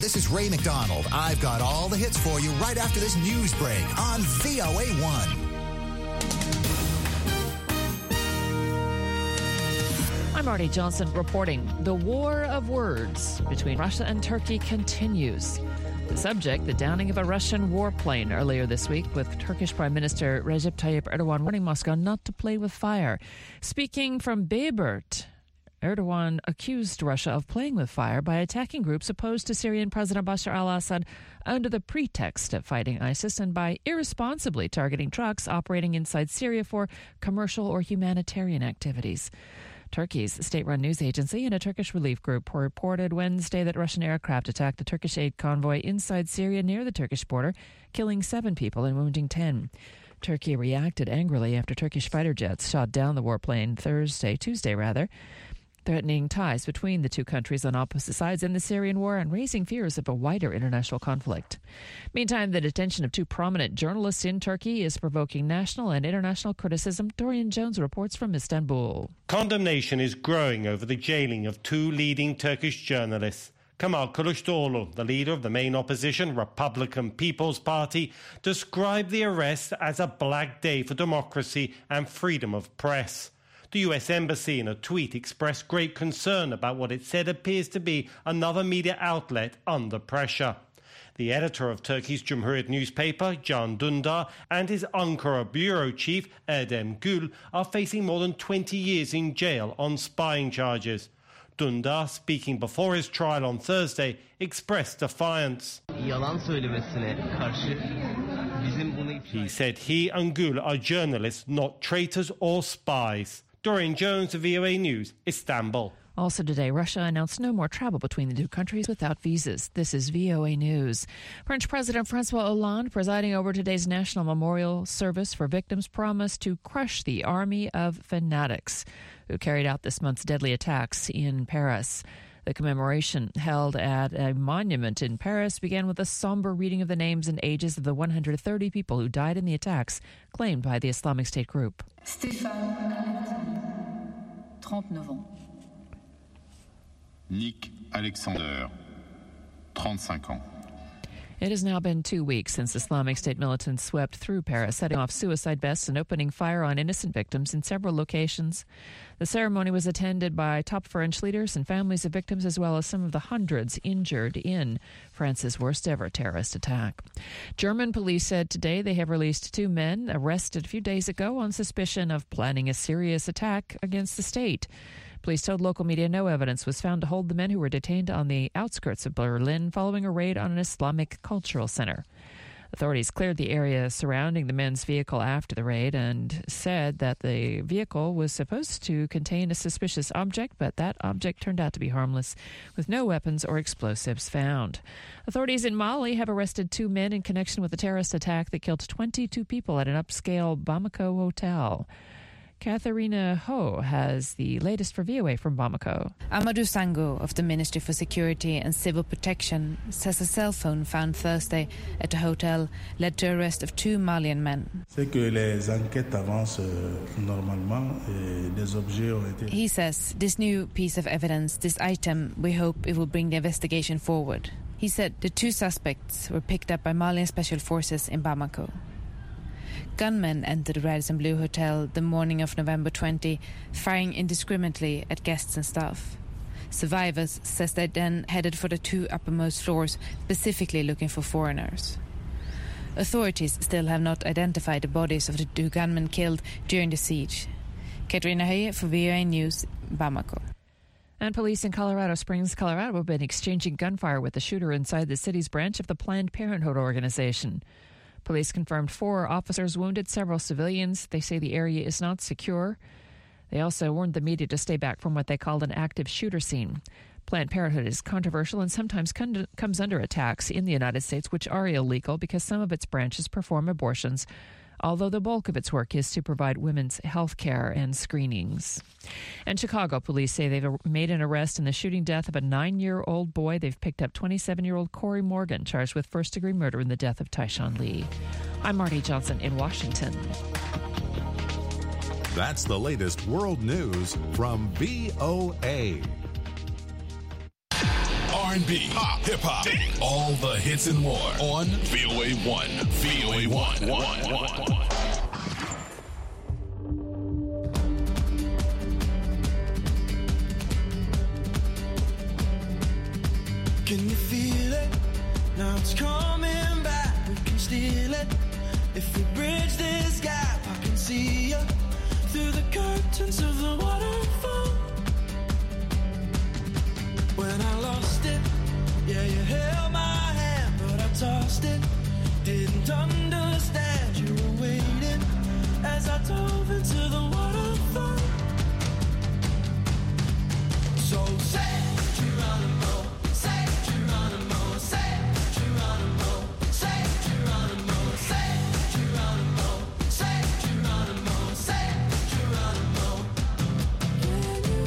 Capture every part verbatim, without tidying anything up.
This is Ray McDonald. I've got all the hits for you right after this news break on V O A one. I'm Marty Johnson reporting. The war of words between Russia and Turkey continues. The subject, the downing of a Russian warplane earlier this week, with Turkish Prime Minister Recep Tayyip Erdogan warning Moscow not to play with fire. Speaking from Bayburt, Erdogan accused Russia of playing with fire by attacking groups opposed to Syrian President Bashar al-Assad under the pretext of fighting ISIS and by irresponsibly targeting trucks operating inside Syria for commercial or humanitarian activities. Turkey's state-run news agency and a Turkish relief group reported Wednesday that Russian aircraft attacked a Turkish aid convoy inside Syria near the Turkish border, killing seven people and wounding ten. Turkey reacted angrily after Turkish fighter jets shot down the warplane Thursday, Tuesday rather, threatening ties between the two countries on opposite sides in the Syrian war and raising fears of a wider international conflict. Meantime, the detention of two prominent journalists in Turkey is provoking national and international criticism. Dorian Jones reports from Istanbul. Condemnation is growing over the jailing of two leading Turkish journalists. Kemal Kılıçdaroğlu, the leader of the main opposition Republican People's Party, described the arrest as a black day for democracy and freedom of press. The U S Embassy in a tweet expressed great concern about what it said appears to be another media outlet under pressure. The editor of Turkey's Cumhuriyet newspaper, Can Dündar, and his Ankara bureau chief, Erdem Gül, are facing more than twenty years in jail on spying charges. Dündar, speaking before his trial on Thursday, expressed defiance. He said he and Gül are journalists, not traitors or spies. Dorian Jones of V O A News, Istanbul. Also today, Russia announced no more travel between the two countries without visas. This is V O A News. French President François Hollande, presiding over today's National Memorial Service for Victims, promised to crush the army of fanatics who carried out this month's deadly attacks in Paris. The commemoration, held at a monument in Paris, began with a somber reading of the names and ages of the one hundred thirty people who died in the attacks claimed by the Islamic State group. Stéphane thirty-nine ans. Nick Alexander, trente-cinq ans. It has now been two weeks since Islamic State militants swept through Paris, setting off suicide vests and opening fire on innocent victims in several locations. The ceremony was attended by top French leaders and families of victims, as well as some of the hundreds injured in France's worst-ever terrorist attack. German police said today they have released two men arrested a few days ago on suspicion of planning a serious attack against the state. Police told local media no evidence was found to hold the men who were detained on the outskirts of Berlin following a raid on an Islamic cultural center. Authorities cleared the area surrounding the men's vehicle after the raid and said that the vehicle was supposed to contain a suspicious object, but that object turned out to be harmless, with no weapons or explosives found. Authorities in Mali have arrested two men in connection with a terrorist attack that killed twenty-two people at an upscale Bamako hotel. Katharina Ho has the latest for V O A from Bamako. Amadou Sango of the Ministry for Security and Civil Protection says a cell phone found Thursday at a hotel led to arrest of two Malian men. He says this new piece of evidence, this item, we hope it will bring the investigation forward. He said the two suspects were picked up by Malian special forces in Bamako. Gunmen entered the Radisson Blu Hotel the morning of November twentieth, firing indiscriminately at guests and staff. Survivors says they then headed for the two uppermost floors, specifically looking for foreigners. Authorities still have not identified the bodies of the two gunmen killed during the siege. Katrina Höje for V O A News, Bamako. And police in Colorado Springs, Colorado have been exchanging gunfire with the shooter inside the city's branch of the Planned Parenthood organization. Police confirmed four officers wounded, several civilians. They say the area is not secure. They also warned the media to stay back from what they called an active shooter scene. Planned Parenthood is controversial and sometimes con- comes under attacks in the United States, which are illegal because some of its branches perform abortions, although the bulk of its work is to provide women's health care and screenings. And Chicago police say they've made an arrest in the shooting death of a nine-year-old boy. They've picked up twenty-seven-year-old Corey Morgan, charged with first-degree murder in the death of Tyshawn Lee. I'm Marty Johnson in Washington. That's the latest world news from V O A. Are R and B, pop, hip-hop, all the hits and more on V O A one. V O A one. one, one, one. Can you feel it? Now it's coming back. We can steal it. If we bridge this gap, I can see you through the curtains of the waterfall. When I lost it, yeah, you held my hand, but I tossed it. Didn't understand you were waiting as I dove into the waterfall. So say Geronimo, say Geronimo, say Geronimo, say Geronimo, say Geronimo, say Geronimo, say Geronimo. Can you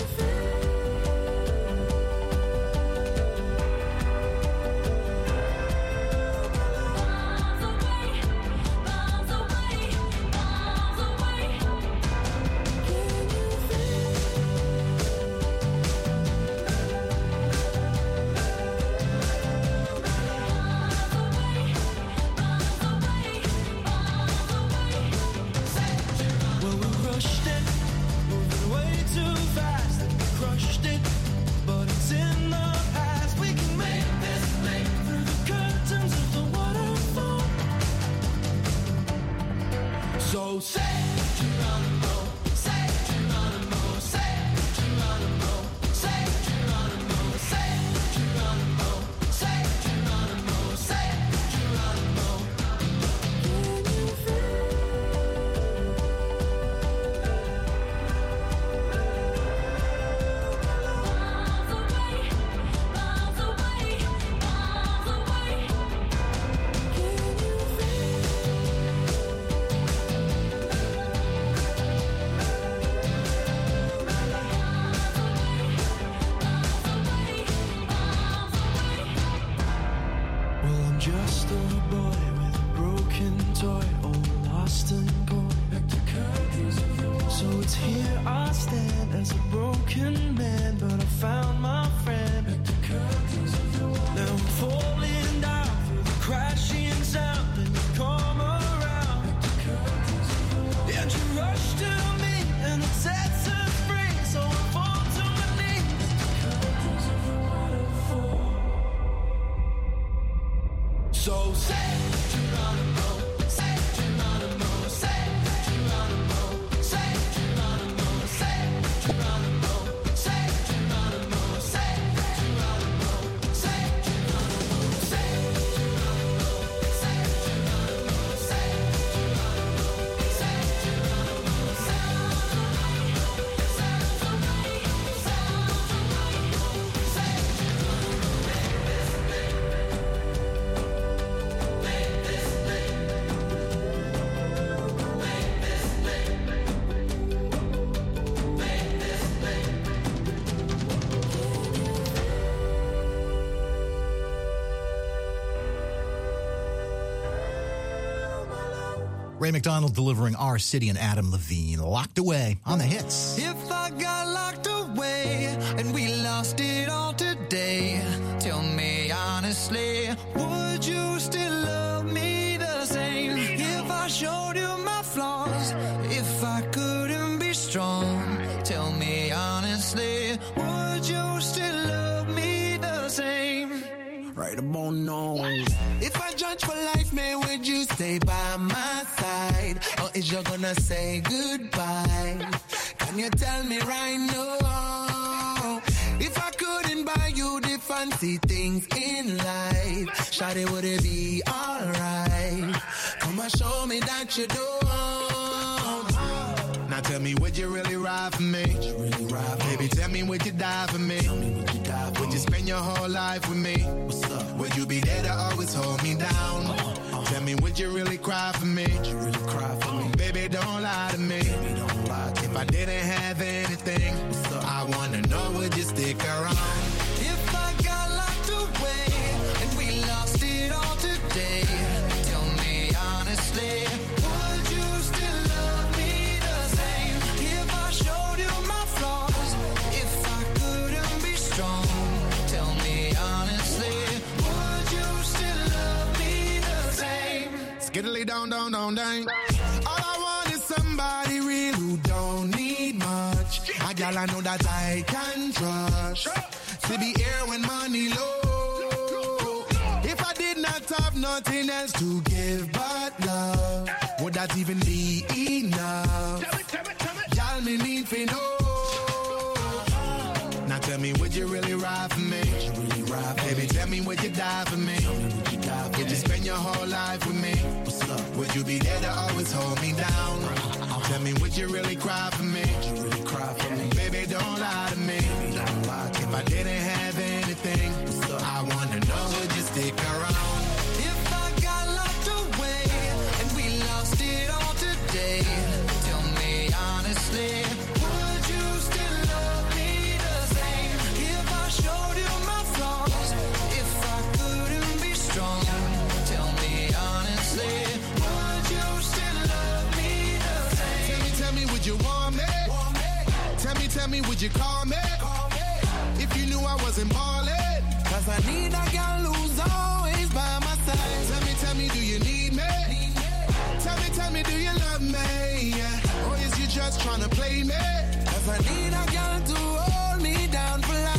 So say Geronimo, say Geronimo, say Geronimo, say Geronimo, say Geronimo, say Geronimo, say Geronimo. Can you just a boy with a broken toy, all lost and gone. So it's here I stand as a broken man, but I found my friend. Now I'm falling down through the crashing sound, and you come around. And you rush to me, and it sets us free. So I fall to my knees. So say Geronimo, say Geronimo, say Geronimo, say Geronimo, say Geronimo, say Geronimo, say Geronimo, say Geronimo, say Geronimo, say Geronimo, say Geronimo, say Geronimo, Ray McDonald delivering Our City and Adam Levine, Locked Away on the hits. If I got locked away and we lost it all today, tell me honestly, would you still love me the same? If I showed you my flaws, if I couldn't be strong, tell me honestly, would you still love me the same? Right about now. If I judge for life, man, would you stay by my side? Or is you gonna say goodbye? Can you tell me right now? If I couldn't buy you the fancy things in life, shawty, would it be alright? Come and show me that you don't. Now tell me, would you really ride for me? Really ride for Baby, tell me, would you die for me? Tell me, would you die for Would you spend your whole life with me? What's up? Would you be there to always hold me down? Uh-huh, uh-huh. Tell me, would you really cry for me? Would you really cry for me? Baby, don't lie to me. Baby, don't lie to if me. I didn't have anything, I wanna know, would you stick around? If I got locked away and we lost it all today, tell me honestly, would you still love me the same? If I showed you my flaws, if I couldn't be strong, tell me honestly. Get it lay down, down, down, down. All I want is somebody real who don't need much. A girl I know that I can trust. To be here when money low. If I did not have nothing else to give but love, would that even be enough? Y'all me need for know. Now tell me, would you really ride for me? Really ride for Baby, me? Tell me, would you die for me? Would you, die for would you spend your whole life with me? What's up? Would you be there to always hold me down? Uh-huh. Tell me, would you really cry for me? Would you really cry for me? Baby, don't lie to me. Baby, don't lie to if me. I didn't have anything, I wanna know, would you stick around? If I got locked away and we lost it all today, tell me honestly, would you still love me the same? If I showed you my flaws, if I couldn't be strong, tell me honestly, would you still love me the same? Tell me, tell me, would you want me? Want me? Tell me, tell me, would you call me? Call me. If you knew I wasn't ballin', cause I need a girl who's always by my side. Tell me, tell me, do you need me? Need me. Tell me, tell me, do you love me? Yeah. Or is you just tryna play me? Cause I need a girl to hold me down for life.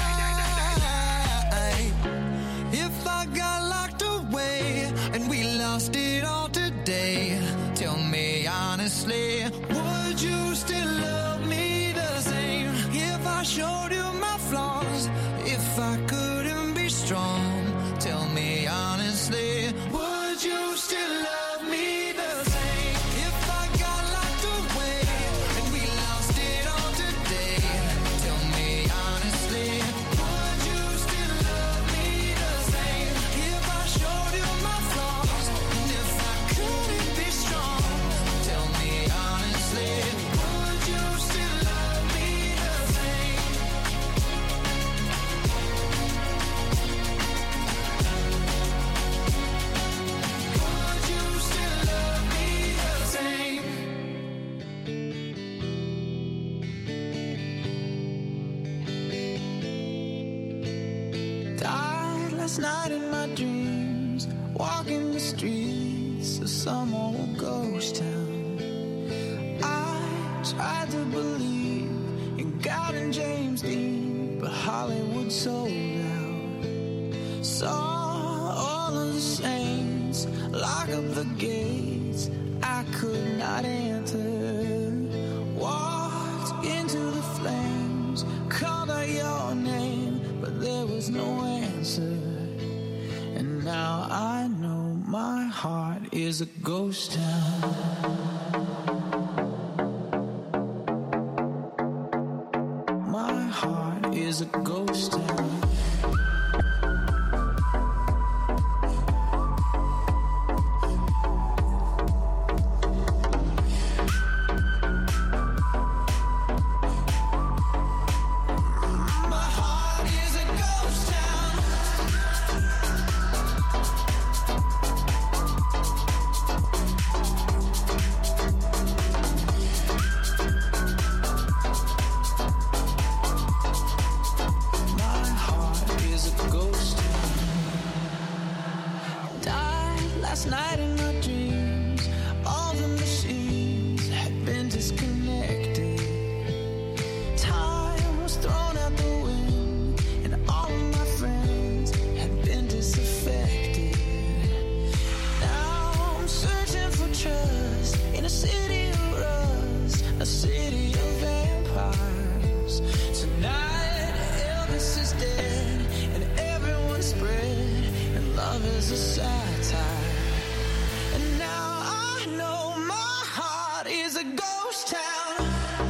If I got locked away and we lost it all today, tell me honestly, would you still love me the same? If I showed you my flaws, if I couldn't be strong, tell me honestly, would you still love me the same? If I got locked away and we lost it all today, tell me honestly, would you still love me the same? If I showed you my flaws, and if I couldn't be strong, tell me honestly, would you still love me the same? Would you still love me the same? Died last night in my dreams, walking the streets of some old ghost town. I tried to believe in God and James Dean, but Hollywood sold out. Saw all of the saints lock up the gates I could not enter. Walked into the flames, called out your name, but there was no answer. And now I know my heart is a ghost town. My heart is a ghost town. My heart is a ghost town. My heart is a ghost town. Died last night in my dreams. All the machines had been disconnected. Time was thrown out the wind, and all of my friends had been disaffected. Now I'm searching for trust in a city of rust, a city of vampires. Tonight Elvis is dead, and everyone's spread, and love is a satire. And now I know my heart is a ghost town.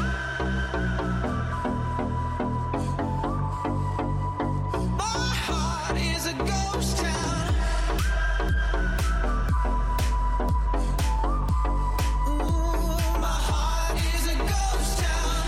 My heart is a ghost town. Ooh, my heart is a ghost town.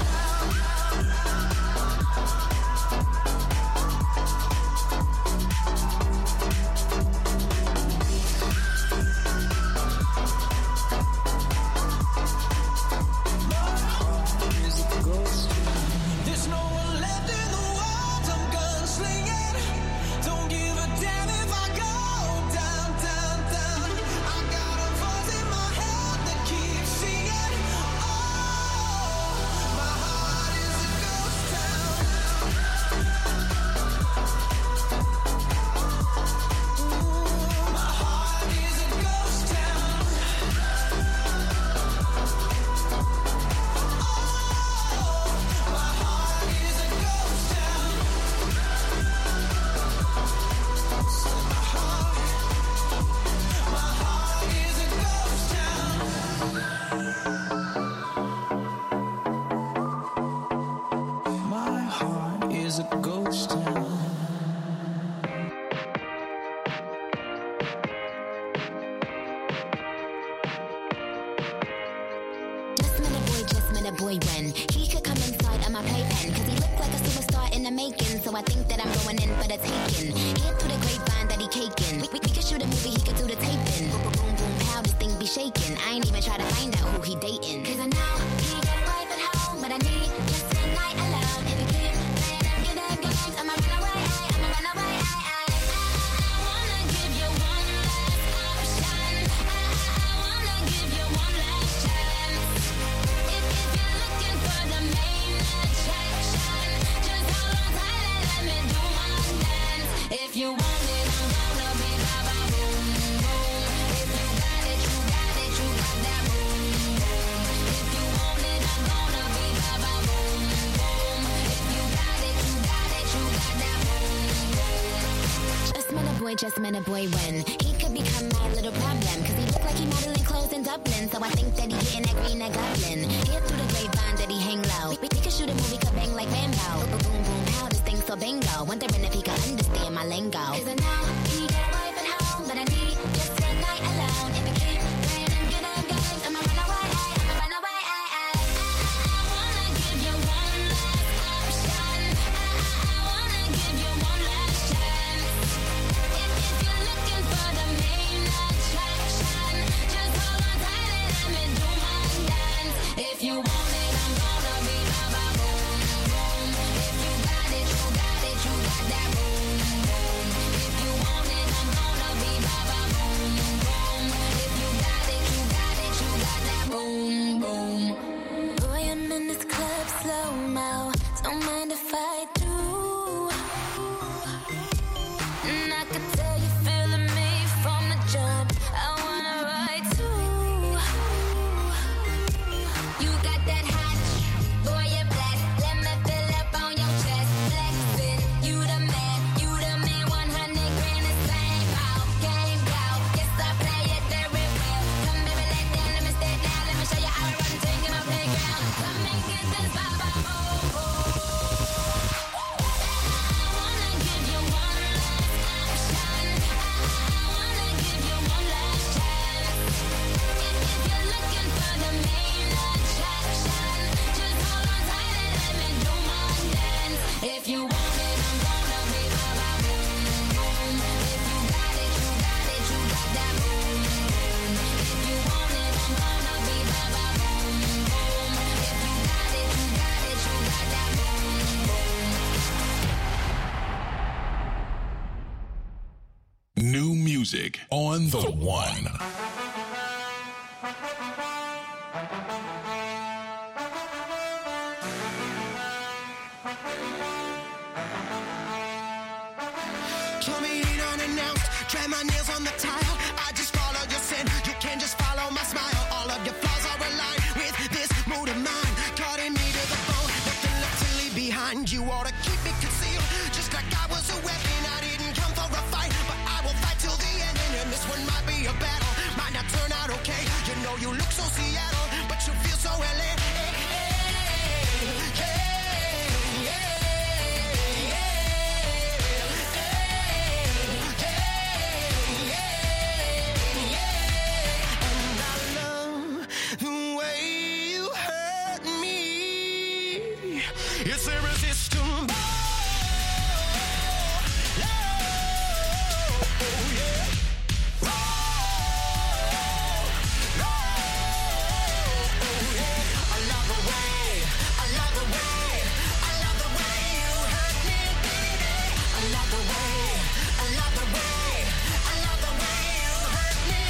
boy when he could come inside of my playpen. Cause he looked like a superstar in the making. So I think that I'm going in for the taking. Hear through the grapevine that he caking. We, we, we could shoot a movie, he could do the taping. Boom, boom, boom, boom, pow, this thing be shaking. I ain't even try to find out who he dating. Cause I know he got a wife at home, but I need just a night alone. If he keep playing them good damn games, I'ma run away, I'ma run away, I, I, I wanna give you one last option. I, I wanna give you one last chance. If, if you're looking for the main attraction, just hold on tight and let me do my dance. If you want it, I'm gonna be ba-ba boom boom. If you got it, you got it, you got that boom boom. If you want it, I'm gonna be ba-ba boom boom. If you got it, you got it, you got that boom boom. Just met a boy, just met a boy when he could become my little problem. Cause he look like he modeling clothes in Dublin. So I think that he getting that green, that goblin. Hear through the grapevine that he hang low. We, we could shoot a movie, could bang like Rambo. Boom, boom, boom, pow, this thing so bingo. Wondering if he could understand my lingo. Cause I know he got a wife at home, but I need just a night alone. If he keep playing them good damn games, I'ma run away, I'ma run away, I, I, I, I wanna give you one last option. I, I wanna give you one last chance. If, if you're looking for the main attraction, just hold on tight and let me do my dance. If you want it, I'm gonna be ba-ba boom boom. If you got it, you got it, you got that boom boom. If you want it, I'm gonna be ba-ba boom boom. If you got it, you got it, you got that boom boom. Boy, I'm in this club slow-mo. Don't mind if I do. And I can tell you feeling me from the jump. I wanna ride too. You got that hot, boy, you're black. Let me fill up on your chest. Flexin', you the man, you the man. one hundred grand is same out, game out. Yes, I play it very well. Come baby, let down, let me stay down. Let me show you how to run things in my playground. Come and get this ba-ba boom boom. I wanna give you one last option. I wanna give you one last chance. If, if you're looking for the main attraction, just hold on tight and let me do my dance. If you want it, I'm gonna be ba-ba boom boom. If you got it, you got it, you got that boom boom. If you want it, I'm gonna be ba-ba boom boom. If you got it, you got it, you got that boom boom. New music on the one. Told me ain't unannounced, drag my nails on the tile. I just follow your sin, you can just follow my smile. All of your flaws are aligned with this mood of mine. Cutting me to the bone, nothing left to leave behind. You ought to keep it concealed, just like I was a weapon. I didn't come for a fight, but I will fight till the end. And this one might be a battle, might not turn out okay. You know you look so Seattle, but you feel so L A. It's irresistible. Oh, yeah. Oh, oh, oh, yeah. I love the way, I love the way, I love the way you hurt me, baby. I love the way, I love the way, I love the way you hurt me,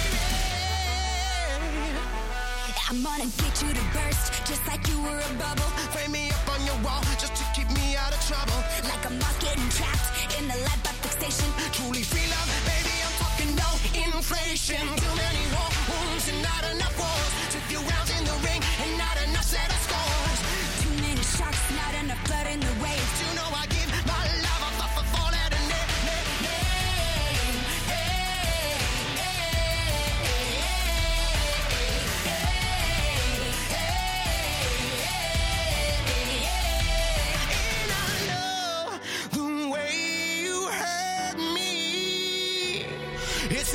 baby. I'm gonna get you to burst, just like you were a bubble. Frame me up on your wall just to keep me out of trouble. Like a moth getting trapped in the light by fixation. Truly feel love, baby, I'm talking no inflation. Too many war wounds and not enough wars. Too few rounds in the ring and not enough set of scores. Too many sharks, not enough blood in the waves. You know I give my love a fuck for fall at a net, net, net. Hey, and I know the way you hurt me, it's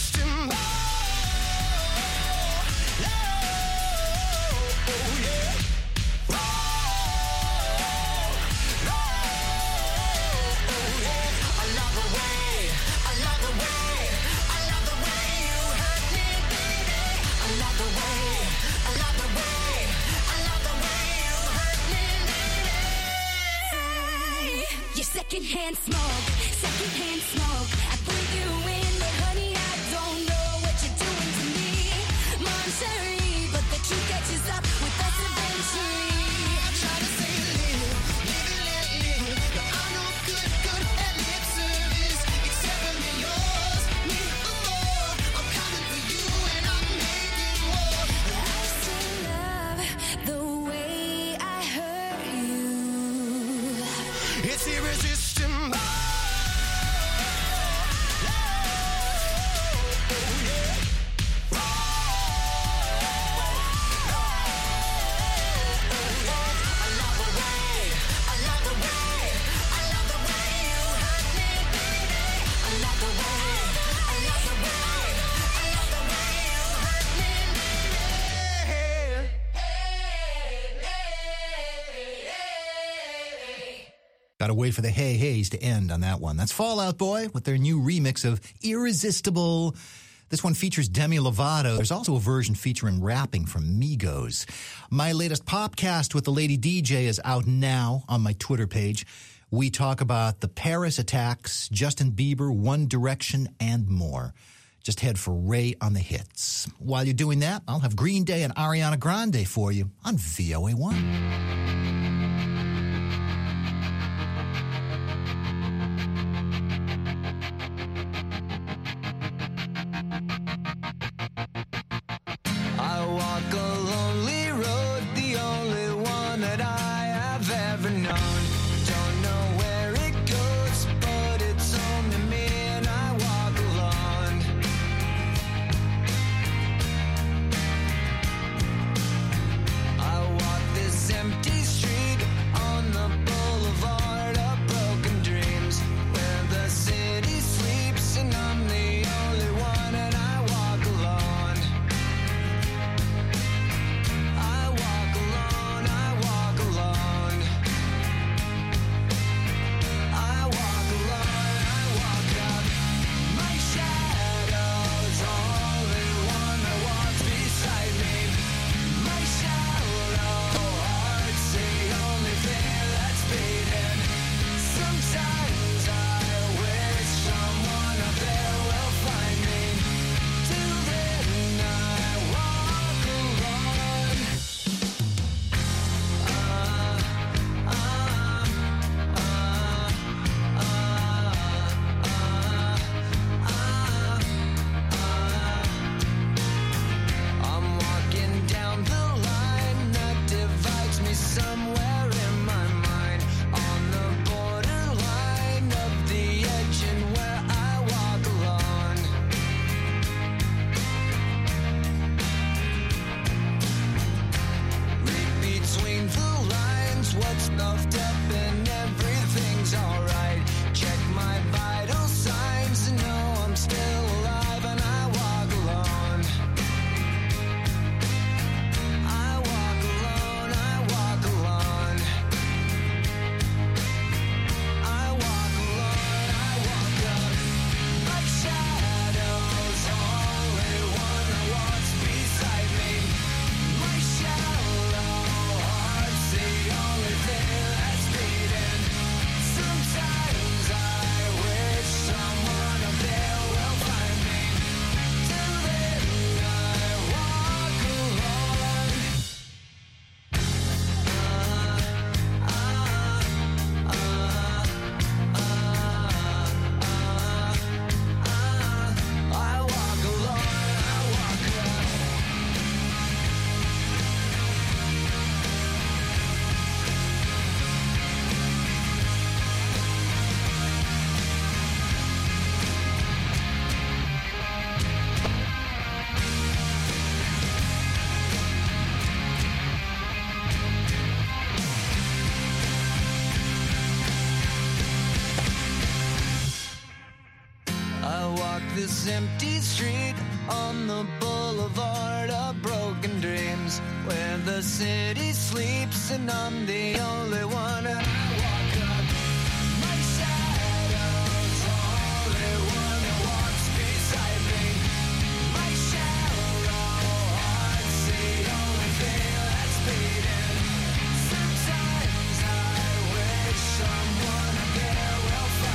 irresistible. Oh, oh, yeah. secondhand smoke, secondhand smoke. I breathe you in, but honey, I don't know what you're doing to me. Moncherie, but the truth catches up with us eventually. I try to say live, live and let live, but I'm no good, good at lip service, except for me, yours, me for more. I'm coming for you and I'm making war. I still love the way I hurt you. It's irresistible. Gotta wait for the Hey Heys to end on that one. That's Fall Out Boy with their new remix of Irresistible. This one features Demi Lovato. There's also a version featuring rapping from Migos. My latest Popcast with the Lady D J is out now on my Twitter page. We talk about the Paris attacks, Justin Bieber, One Direction, and more. Just head for Ray on the Hits. While you're doing that, I'll have Green Day and Ariana Grande for you on V O A one. I walk a lonely road, the only one that I have ever known. Don't know where it goes, but it's home to me and I walk alone. I walk this empty street on the boulevard of broken dreams, where the city sleeps and I'm the only one and I walk alone. I walk alone, I walk alone. I walk alone, I walk up. My shadow's only one that walks beside me. My shallow heart's the only thing that's beating. Sometimes I wish someone up there will find me. Till then I walk alone. I'm walking down the line that divides me somewhere in my mind, on the borderline of the edge and where I walk alone. Read between the lines, what's puffed up and everything's alright. Check my vital signs to know I'm still alive and I walk alone. I walk alone, I walk alone. I walk alone, I walk up. My shadow's only one that walks beside me. My shallow heart's the only thing that's beating. Sometimes I wish someone up there will find me. Till then I walk alone. I walk alone, I walk alone. I walk this empty street on the boulevard of broken dreams, where the city sleeps and I'm the only one. And I walk up. My shadow's only one that walks beside me. My shallow heart's the only thing that's beating. Sometimes I wish someone up there will find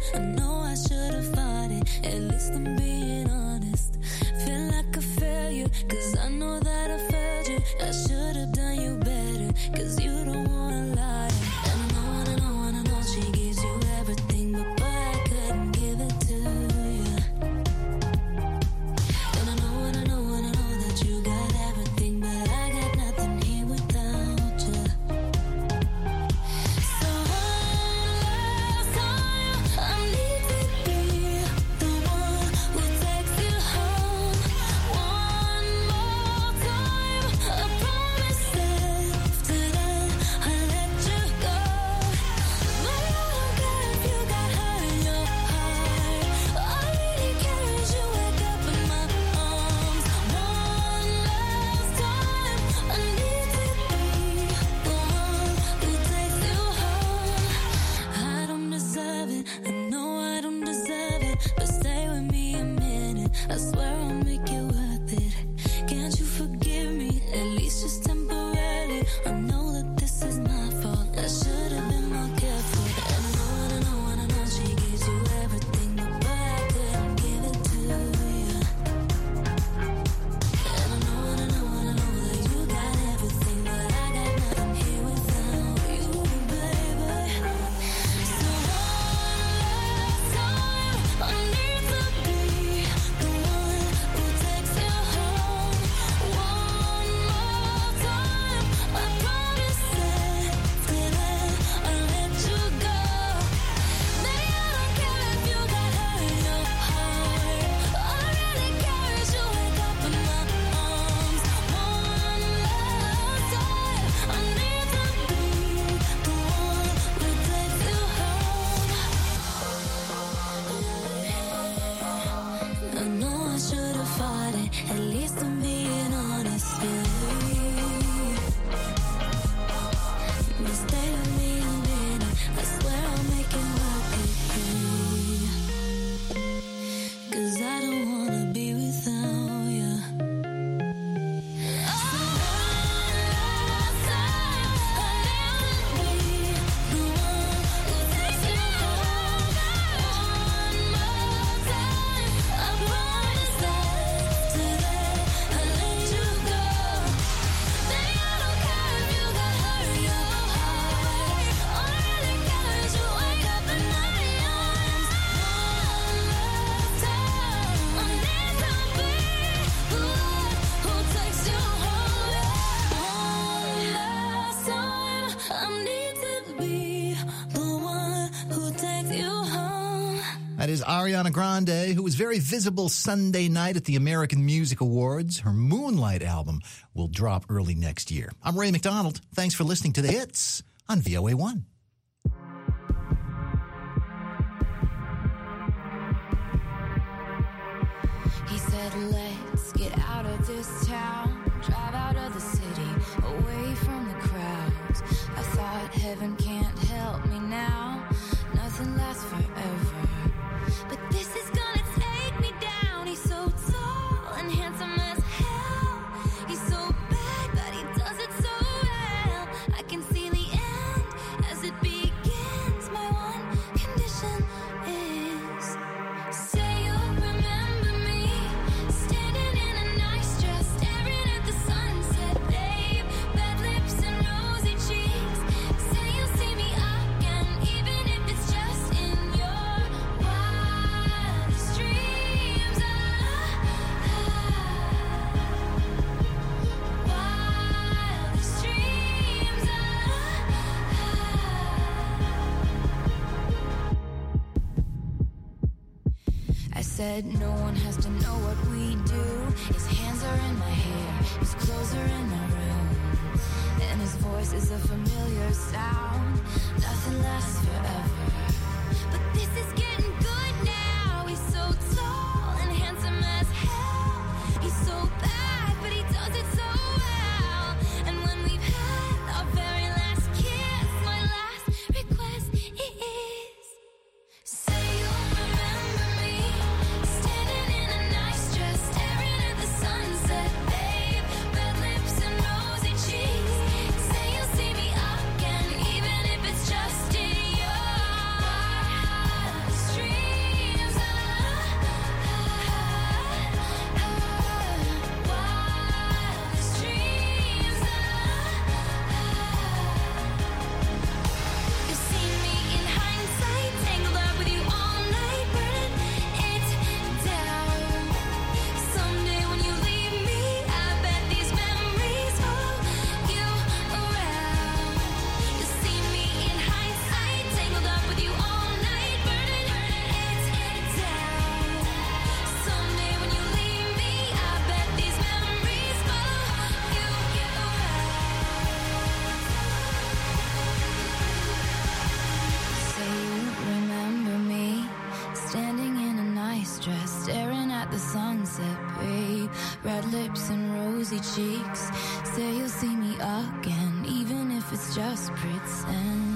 I know I should have fought it. At least I'm being honest. Feel like a failure, cause I know that I failed you. I should have done you better, cause you don't wanna lie. And I know, and I know, and I know she gives you everything, but boy, I couldn't give it to you. And I know, and I know, and I know that you got everything, but I got nothing here without you. So one last time, I need to be the one who takes you home. One more time, I promise after that I let you go. But I don't care if you got hurt in your heart. All I really care is you wake up in my arms. One last time, I need to be the one who takes you home. I don't deserve it, I know I don't deserve it, but stay with me a minute. I swear I'll make it worth it. Can't you forgive me, at least just temporarily? I know that this is my fault, I should have been more careful. And I know, and I know, and I know she gives you everything, but boy, I couldn't give it to you. And I know, and I know, and I know that you got everything, but I got nothing here without you, baby. So one last time, I need to be the one who takes you home. One more time, I promise after that I'll let you go. Baby, I don't care if you got hurt in your heart. All I really care is you wake up in my arms. One last time, I need to be the one who takes you home. I know I should have fought it, at least I'm being honest, yeah. But stay with me a minute, I swear I'll make it work again. Cause I don't wanna be without you. So one last time, I need to be the one who takes you home. One more time, I promise after that I'll let you go. Baby, I don't care if you got hurt in your heart. All I really care is you wake up in my arms. One last time, I need to be the one who takes you home. One last time, I need to be the one who takes you home. That is Ariana Grande, who was very visible Sunday night at the American Music Awards. Her Moonlight album will drop early next year. I'm Ray McDonald. Thanks for listening to The Hits on V O A one. He said, let's get out of this town, drive out of the city, away from the crowds. I thought heaven can't help me now, nothing lasts forever. But this is gonna take me down. He's so tall and handsome as hell. He's so bad, but he does it so well. I can see the end as it begins. My one condition is, say you'll remember me, standing in a nice dress, staring at the sunset, babe. Bad lips and rosy cheeks. Say you'll see me again, even if it's just in your wildest dreams. Ah, wildest dreams. Ah, I said no one has to know what we do. His hands are in my hair, his clothes are in my room, and his voice is a familiar sound. Nothing lasts forever, but this is getting good now. He's so tall and handsome as hell. He's so bad, but he does it so well. And when we've had our very last kiss, my last request is, say you'll remember me, standing in a nice dress, staring at the sunset, babe. Red lips and rosy cheeks. Say you'll see me again, even if it's just in your rosy cheeks. Say you'll see me again, even if it's just pretend.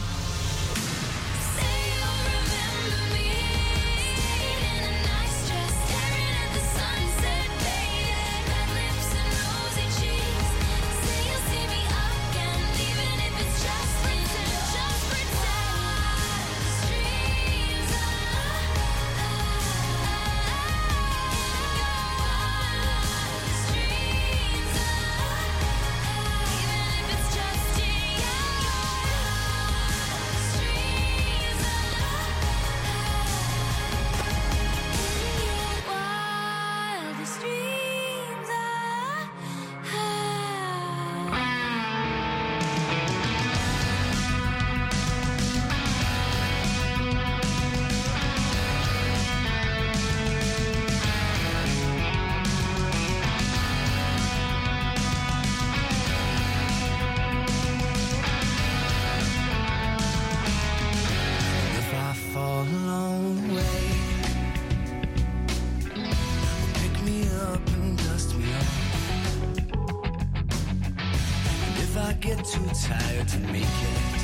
Too tired to make it.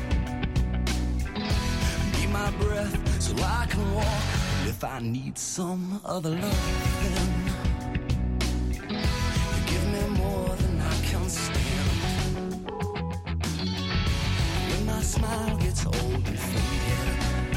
Be my breath so I can walk. And if I need some other love, then you give me more than I can stand. When my smile gets old and faded,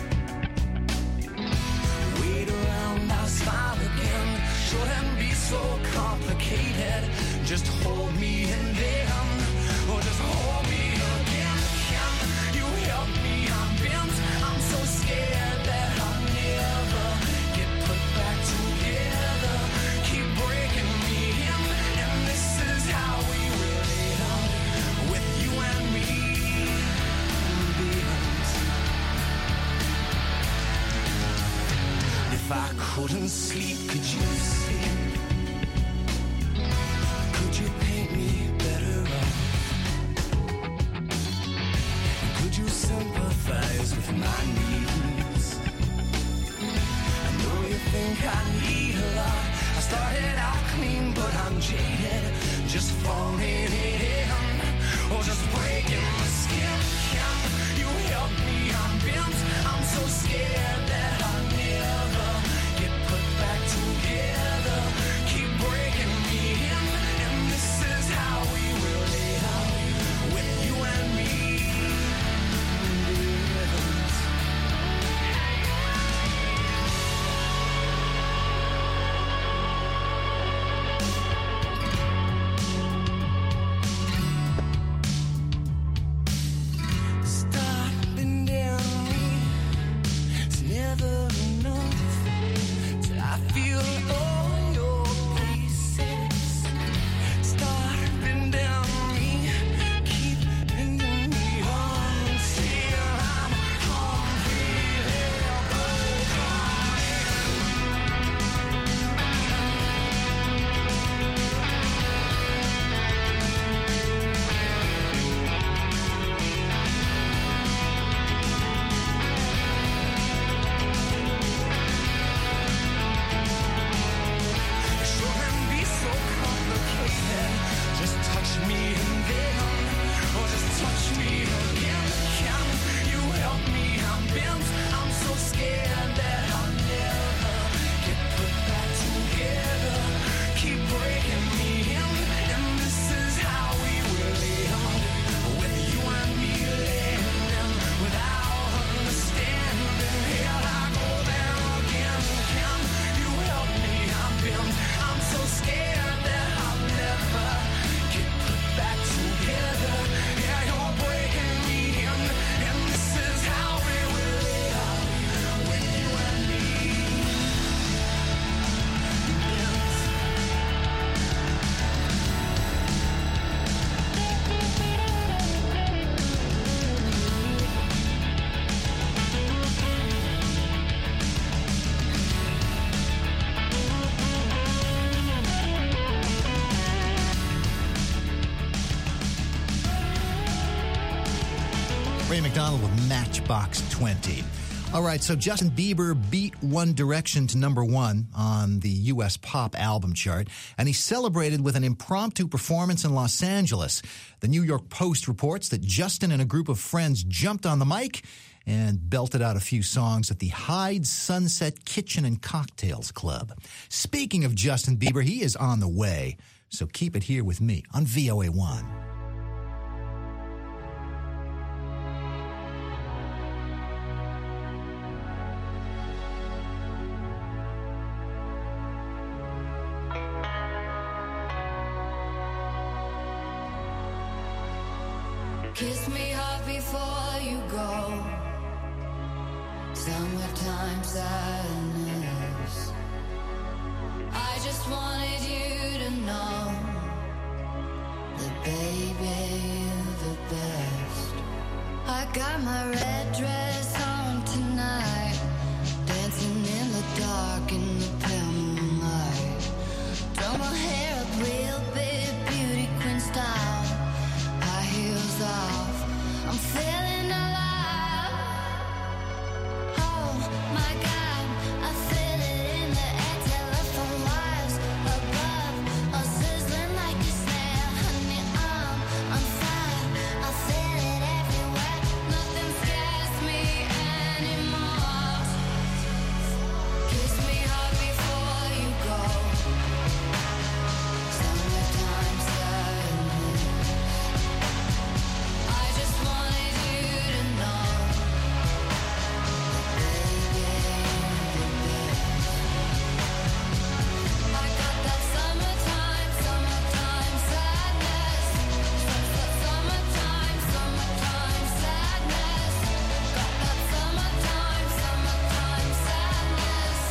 wait around, I'll smile again. Shouldn't be so complicated. Just hold me in there. Or just hold me again. Can you help me? I'm bent. I'm so scared that I'll never get put back together. Keep breaking me in, and this is how we will end. With you and me, bent. If I couldn't sleep, could you sleep? Could you paint me better up? Could you sympathize with my needs? I know you think I need a lot. I started out clean, but I'm jaded. Just falling in, or just breaking my skin. Can you help me? I'm bent. I'm so scared that I'll never get put back together. Keep breaking me in, and this is how we will live. With you and me. Ray McDonald with Matchbox twenty. All right, so Justin Bieber beat One Direction to number one on the U S pop album chart, and he celebrated with an impromptu performance in Los Angeles. The New York Post reports that Justin and a group of friends jumped on the mic and belted out a few songs at the Hyde Sunset Kitchen and Cocktails Club. Speaking of Justin Bieber, he is on the way, so keep it here with me on V O A one. Kiss me hard before you go. Summertime sadness. I just wanted you to know that, baby, you're the best. I got my red dress on tonight, dancing in the dark in the pale moonlight. Throw my hair up real big, beauty queen style. Off. I'm feeling alive. Oh my God, I feel it in the air. Telephone wires above, all sizzling like a snare. Honey, I'm on fire. I feel it everywhere. Nothing scares me anymore. Kiss me hard before you go. Summertime sadness. I just wanted you to know, baby, you're the best. I got that summertime, summertime sadness. Summertime, summertime sadness. Got that summertime, summertime sadness.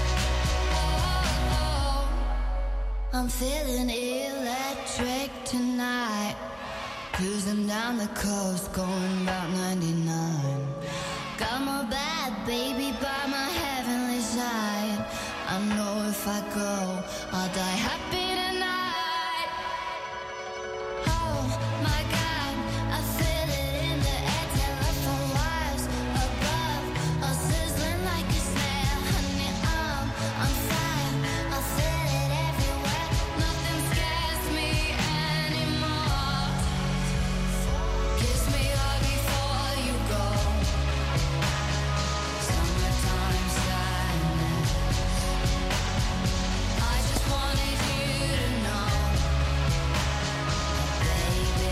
Oh, I'm feeling electric tonight. Cruising down the coast, going about ninety-nine. Got my bad baby by my heavenly side. I know if I go, I'll die happy tonight. Oh my God, I feel it in the air. Telephone wires above, all sizzling like a snare. Honey, I'm on fire. I feel it everywhere. Nothing scares me anymore. Kiss me hard before you go. Summertime sadness. I just wanted you to know, baby,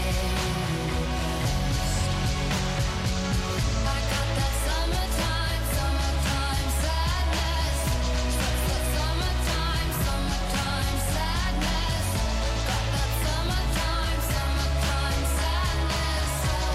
I got that summertime, summertime sadness. Summertime, summertime sadness. Got that summertime, summertime sadness.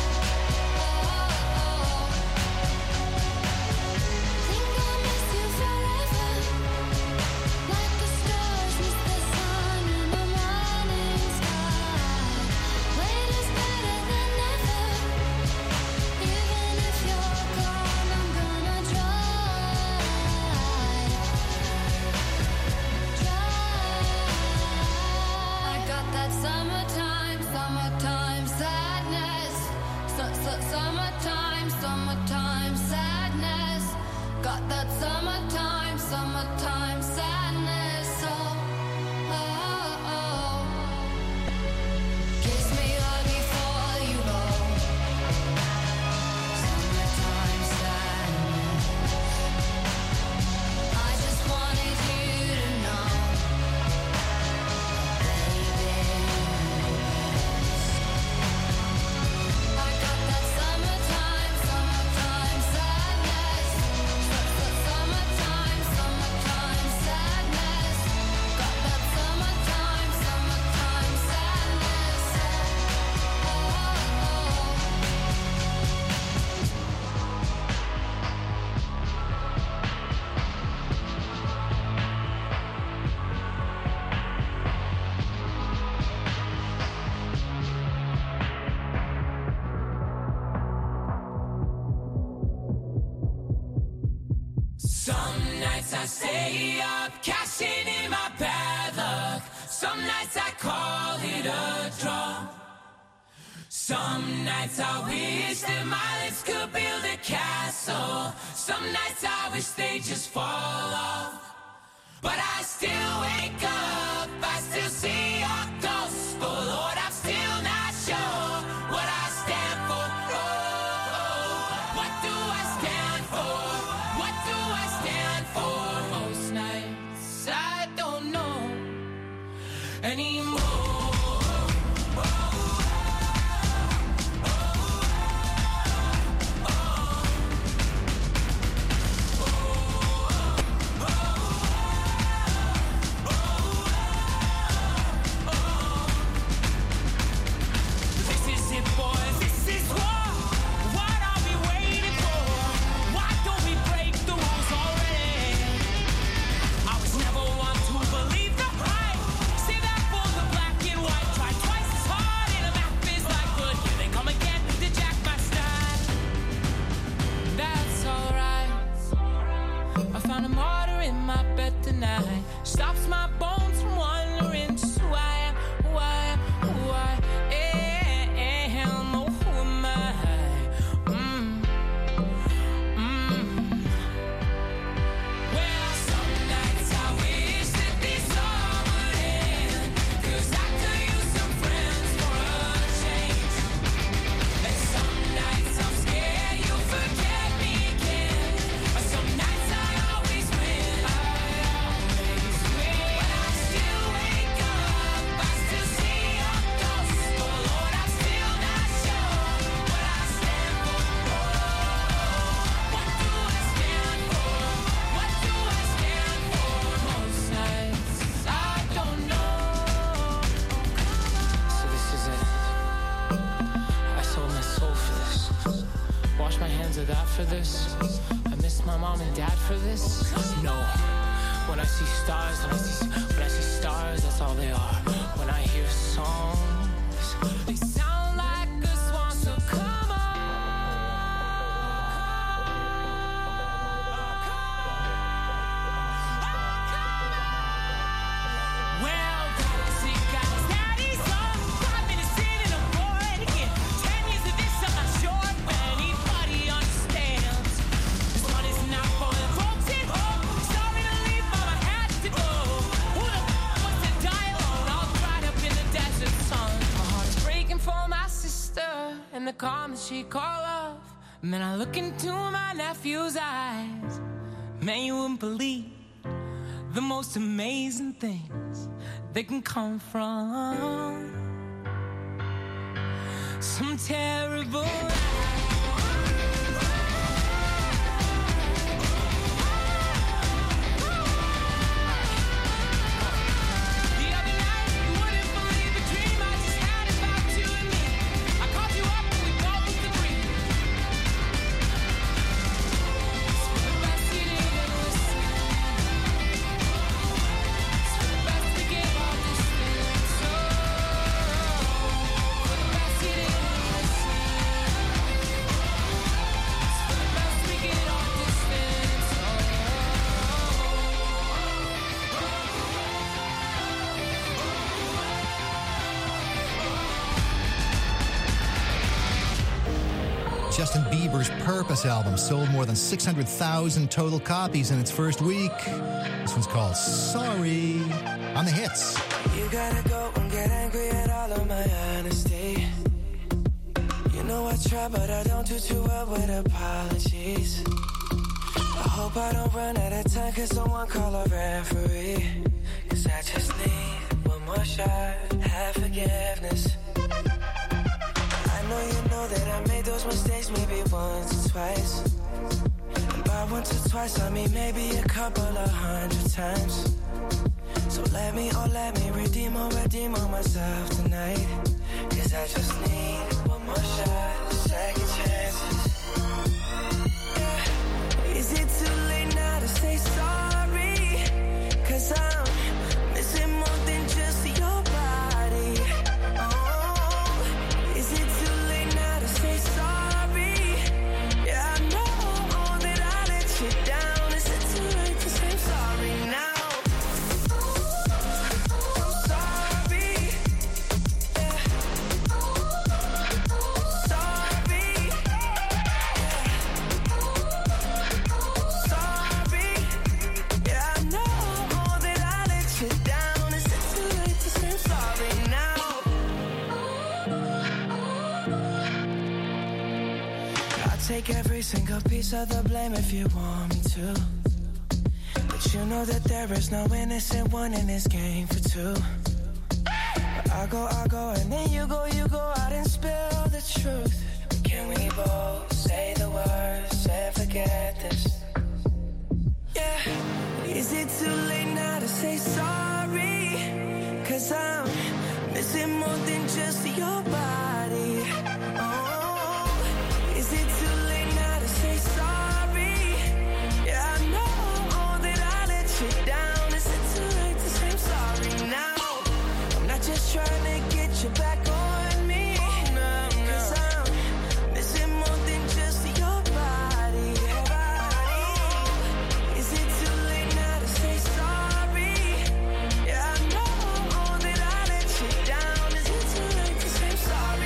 Think I miss you forever, like the stars miss the sun in the morning sky. Wait is better than never. Even if you're gone, I'm gonna try, try. I got that summertime, summertime sadness. Su- su- Summertime, summertime sadness. Got that summertime, summertime sadness. Oh, oh, oh. Kiss me hard before you go. Summertime sadness. I just wanted you to know, baby, I got that summertime, summertime sadness. Summertime, summertime sadness. Got that summertime, summertime sadness. Oh, Some nights I stay up, cashing in my bad luck. Some nights I call it a draw. Some nights I wish that my lips could build a castle. soul. Some nights I wish they just fall off, but I still wake up, I still see your ghost. Oh Lord, I'm still not sure what I stand for. Oh, oh, what do I stand for? What do I stand for? Most nights I don't know anymore. Stops my bones from wandering to who I am, who I am, who I am. Oh, who am I? Mm. Mm. Well, some nights I wish that this all would end, 'cause I could use some friends for a change. And some nights I'm scared you'll forget me again. Some nights I always win. I that for this? I miss my mom and dad for this? No. When I see stars, when I see, when I see stars, that's all they are. When I hear songs, they sound like a swan, so come on. Well, daddy, guys, daddy's on. Five minutes in and I'm bored again. Ten years of this, I'm not sure if anybody understands. This one is not for the folks at home. Sorry to leave, mama had to go. Who the f wants to die alone? All dried up in the desert sun. My heart is breaking for my sister and the calm that she call off. And then I look into my nephew's eyes. Man, you wouldn't believe the most amazing things they can come from some terrible Justin Bieber's Purpose album sold more than six hundred thousand total copies in its first week. This one's called Sorry on the hits. You gotta go and get angry at all of my honesty. You know I try, but I don't do too well with apologies. I hope I don't run out of time, cause someone call a referee. Cause I just need one more shot, have forgiveness. I know you know that I made those mistakes maybe once or twice. And by once or twice I mean maybe a couple of hundred times. So let me, oh let me redeem or redeem on myself tonight. Cause I just need one more shot, second chances. Yeah. Is it too late now to say sorry? Cause I'm missing more than just your body. Oh, is it too late now to say sorry? Yeah, I know that I let you down. Is it too late to say sorry now? Sorry. take every single piece of the blame if you want me to. But you know that there is no innocent one in this game for two. But I go, I go, and then you go, you go out and spill the truth. Can we both say the words and forget this? Yeah. Is it too late now to say sorry? Cause I'm missing more than just your body. Oh, is it too late now to say sorry? Yeah, I know that I let you down. Is it too late to say I'm sorry now? I'm not just trying to get you back on me. No, no. Cause I'm missing more than just your body. Is it too late now to say sorry? Yeah, I know that I let you down. Is it too late to say I'm sorry?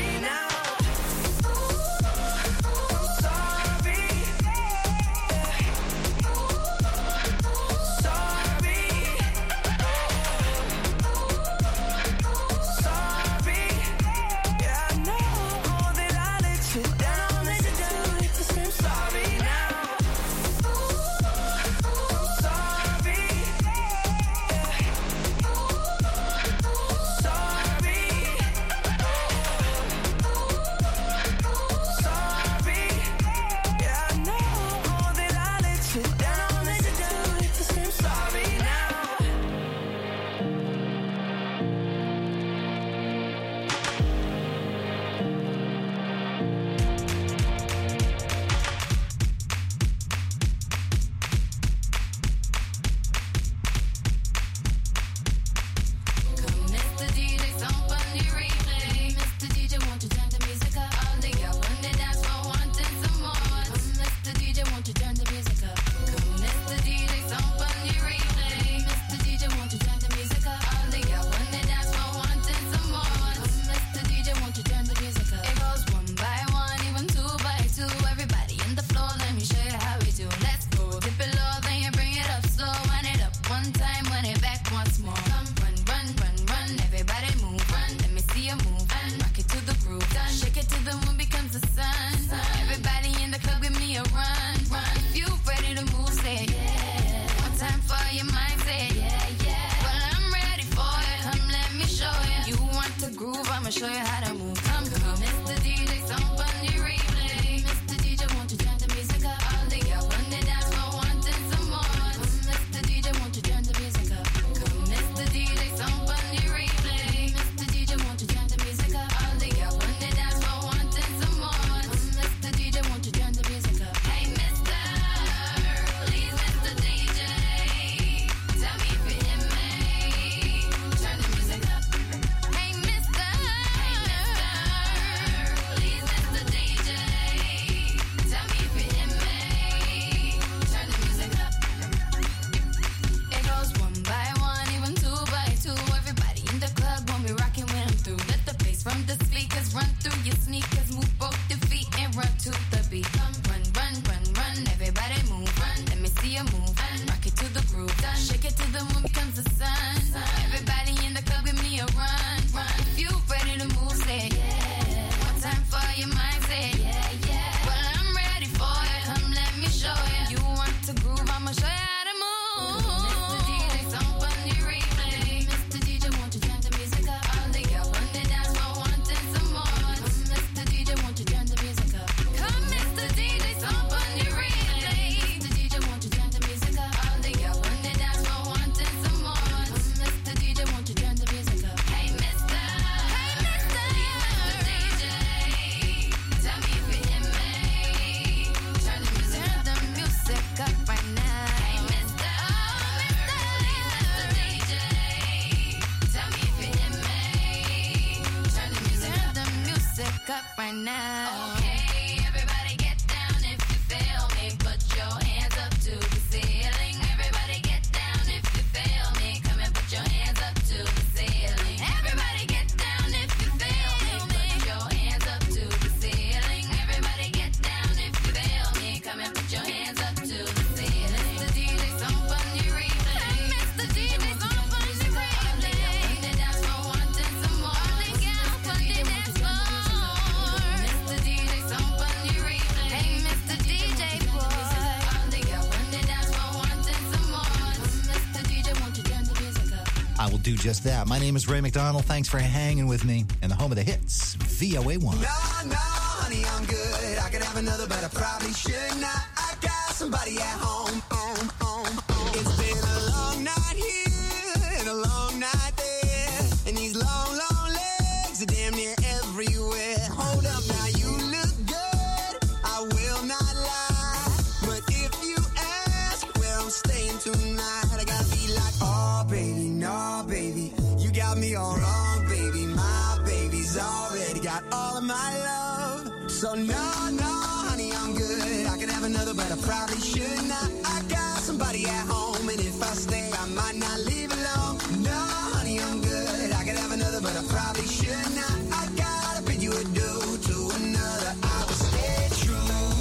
I will do just that. My name is Ray McDonald. Thanks for hanging with me in the home of the hits, V O A one. No, no, honey, I'm good. I could have another, but I probably should not. I got somebody at home. Um, um, um. It's been a long night here and a long night there, and these long, long legs are damn near everywhere. Hold up now, you look good. I will not lie, but if you ask where I'm staying tonight, I gotta be like, oh baby, no baby, you got me all wrong, baby. My baby's already got all of my love. So no, no, honey, I'm good. I could have another, but I probably should not. I got somebody at home, and if I stay, I might not leave alone. No, honey, I'm good. I could have another, but I probably should not. I gotta bid you adieu to another. I will stay true.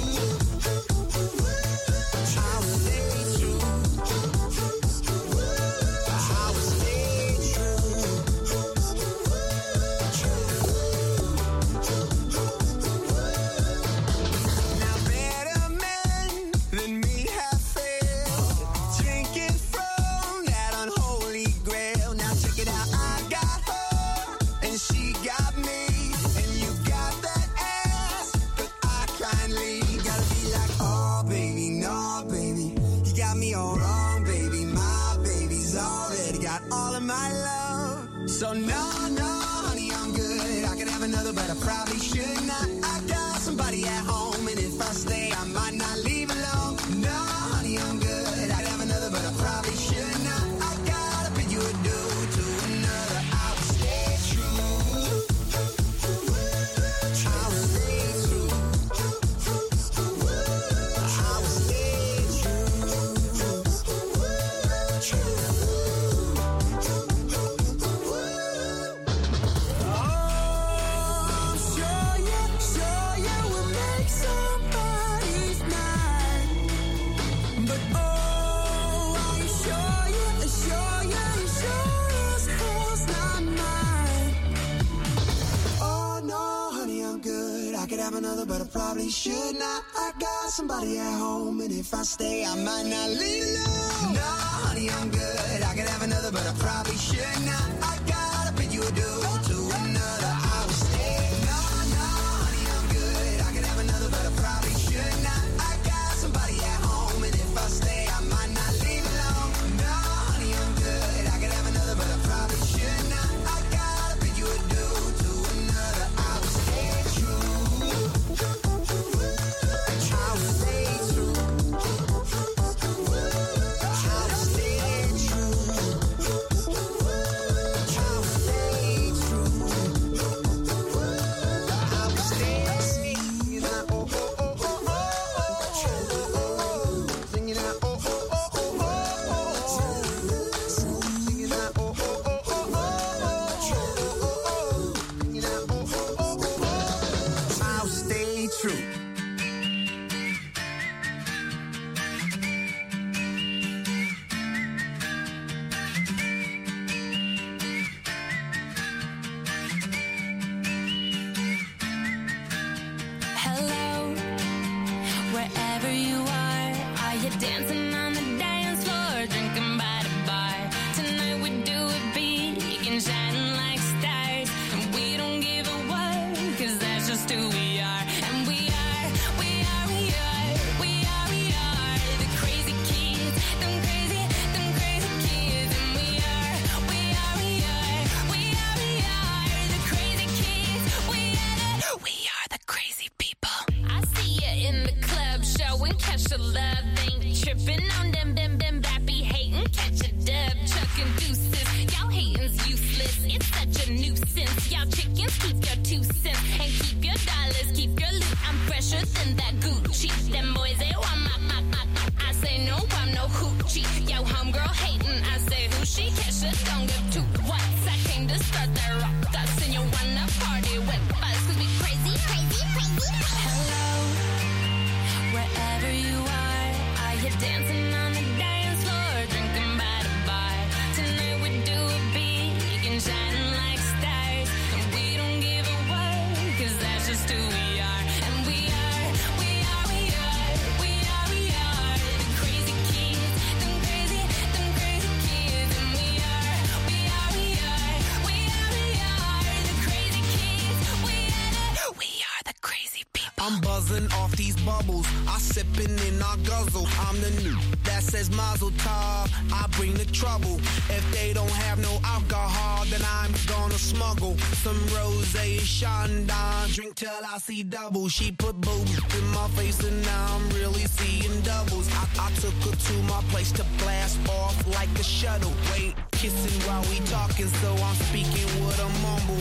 I will stay true. I will stay true. Now better men than me have failed, drinking from that unholy grail. Now check it out, I got her and she got me, and you got that ass, but I kindly gotta be like, oh baby, no baby, you got me all wrong, baby. My baby's already got all of my love. So no, no, honey, I'm good. I could have another, but I probably should not. I got somebody at home, and if I stay, I might not leave alone. No, honey, I'm good. I could have another, but I probably should not. I gotta bid you adieu to another. I will stay true. I will stay true. I will stay Oh, sure you, sure you will make somebody's night. But oh, I'm sure you, sure you, sure as hell's not mine. Oh no, honey, I'm good. I could have another, but I probably should not. I got somebody at home, and if I stay, I might not leave alone. No, honey, I'm good. I could have another, but I probably should not. I gotta bid you adieu to another. I will stay. No, no, honey, I'm good. I could have another, but I probably should not. I got somebody at home, and if I stay, I might not leave alone. No, honey, I'm good. I could have another, but I probably should not. I gotta bid you adieu to another. I will stay true. I will stay true. I will stay true. I will stay true. I will stay singing out, oh, oh, oh, oh, oh, oh, oh, singing out, oh, oh, oh, oh, oh, oh, singing out, oh, oh, oh, oh, oh, oh, singing out, oh, oh, oh, oh, oh. I'll stay true. Hello, wherever you are, are you dancing on the dance floor, drinking by the bar? Tonight we do it big and shining like stars, and we don't give a what, 'cause that's just who we are. And we are, we are, we are, we are, we are the crazy kids, them crazy, them crazy kids. And we are, we are, we are, we are, we are the crazy kids. We are the, we are the crazy people. I see you in the club, showing catch the love, ain't tripping on them, them, them, bappy hating, catch a dub, chucking deuces. Y'all hating's useless, it's such a nuisance. Y'all chickens keep your two cents and keep your dollars, keep your loot. I'm fresher than that Gucci. Them boys they want my, my, my. I say no, I'm no hoochie. Yo, homegirl hating, I say who she? Catch a don't give two what's. I came to start that rock dust, and you wanna party with us, 'cause we crazy, crazy, crazy. Hello, wherever you are, are you dancing on the dance floor, drinking by the bar? Tonight we do it big and shining like stars, and we don't give a what, 'cause that's just who we are. And we are, we are, we are, we are, we are the crazy kids, them crazy, them crazy kids. And we are, we are, buzzing off these bubbles. I sipping and I guzzle. I'm the new that says Mazel Tov. I bring the trouble. If they don't have no alcohol, then I'm gonna smuggle some rosé and Chandon. Drink till I see double. She put boobs in my face and now I'm really seeing doubles. I, I took her to my place to blast off like a shuttle. Wait, kissing while we talking, so I'm speaking with a mumble.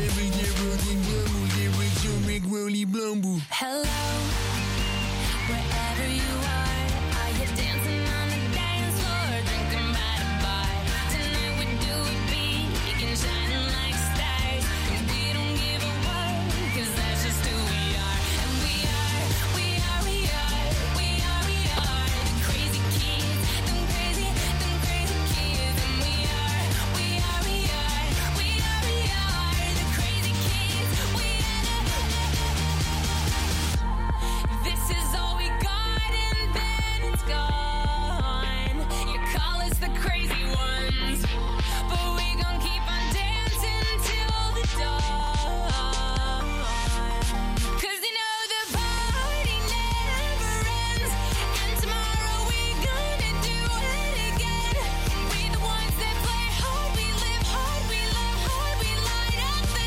Hello, wherever you are, are you dancing on the dance floor, drinking by the bar? Tonight we do it big and shining like stars, and we don't give a what, 'cause that's just who we are. And we are, we are, we are, we are, we are the crazy kids, them crazy, them crazy kids. And we are, we are, we are, we are, we are the crazy kids. We are the This is all we got and then it's gone. You call us the crazy ones, but we gon' keep on dancing till the dawn. 'Cause you know the party never ends, and tomorrow we gonna do it again. We the ones that play hard, we live hard, we love hard, we light up the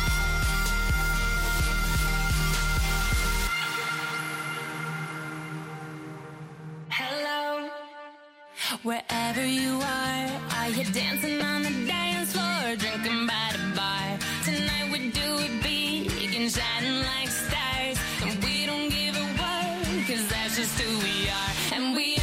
Hello, wherever you are, are you dancing on the dance floor, drinking by the bar? Tonight we do it big and shining like stars, and we don't give a what, 'cause that's just who we are. And we